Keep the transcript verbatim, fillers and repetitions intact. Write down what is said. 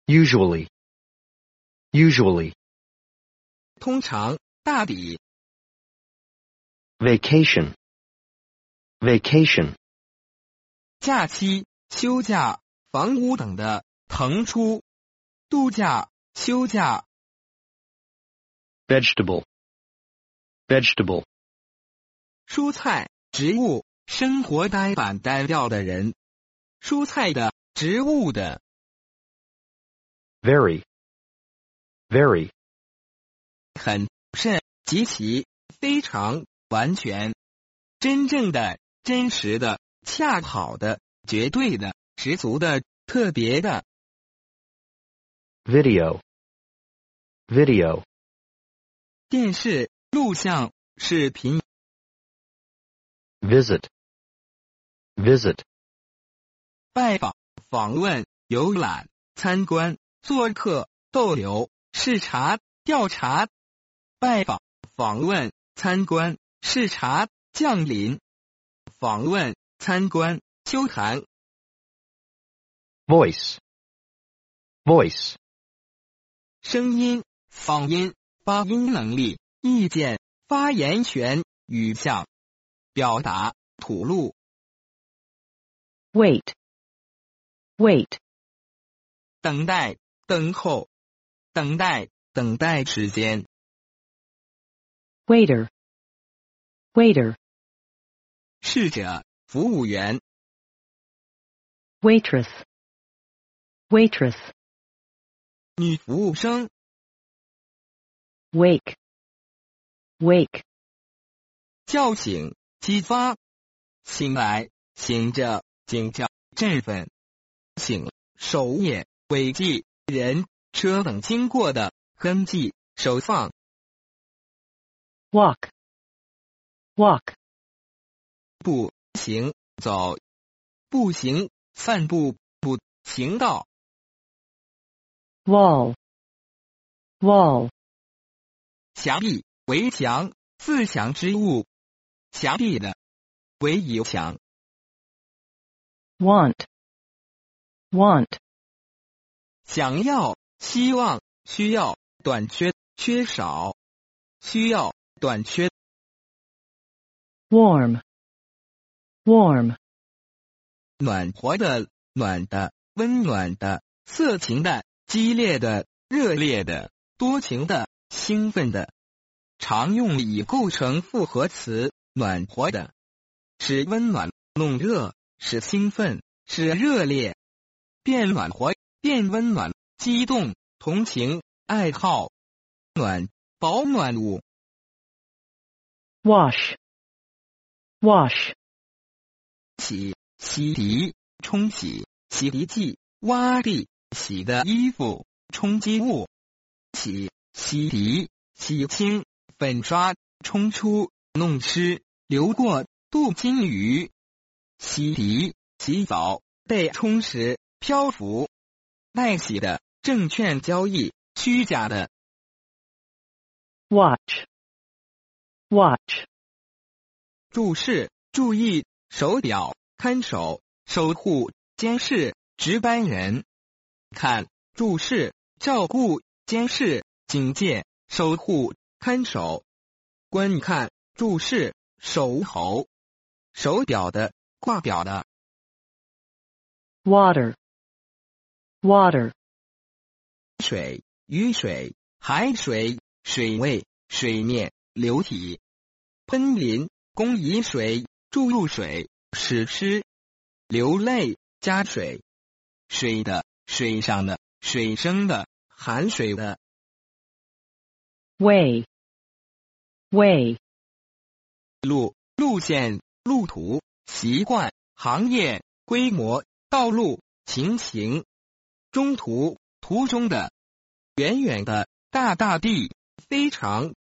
usually, usually, 通常，大抵。 vacation, vacation, 假期、休假、房屋等的腾出，度假、休假。 vegetable, vegetable, 蔬菜、植物，生活呆板单调的人。蔬菜的、植物的。 very, very, 很、甚、极其、非常、完全。真正的、真实的、恰好的、绝对的、十足的、特别的。 video, video, 电视、录像、视频。 visit, visit, 拜访、访问、游览、参观、做客、逗留、视察、调查。拜访、访问、参观、视察、降临。访问、参观、休谈。 voice, voice, 声音、嗓音、发音能力、意见、发言权、语向、表达、吐露。 wait, wait, 等待、等候、等待、等待时间。 waiter, waiter, 侍者、服务员。 waitress, waitress, 女服务生。 wake, wake, 叫醒、激发。醒来、醒着、警觉、振奋。醒、守夜、轨迹、人、车等经过的痕迹、手放。 walk, walk, 步行、走。步行、散步、步行道。 wall, wall, 墙壁、围墙、自墙之物。墙壁的。围以墙。 want, want, 想要、希望、需要、短缺、缺少。需要、短缺。 warm, warm, 暖和的、暖的、温暖的、色情的、激烈的、热烈的、多情的、兴奋的。常用以构成复合词，暖和的。使温暖、弄热，使兴奋，使热烈。变暖和、变温暖、激动、同情、爱好。暖、保暖物。 wash, wash, 洗、洗涤、冲洗、洗涤剂、洼地、洗的衣服、冲击物。洗、洗涤、洗清、粉刷、冲出、弄湿、流过、镀金鱼。洗涤、洗澡、被充实、漂浮。卖洗的、证券交易、虚假的。 watch, watch, 注视、注意、手表、看守、守护、监视、值班人。看、注视、照顾、监视、警戒、守护、看守。观看、注视、守候。手表的、挂表的。 water, water, 水、雨水、海水、水位、水面、流体。喷淋、供饮水、注入水、使吃。流泪、加水。水的、水上的、水生的、含水的。 way, way, 路、路线、路途、习惯、行业、规模、道路、情形。中途、途中的。远远的、大大地、非常、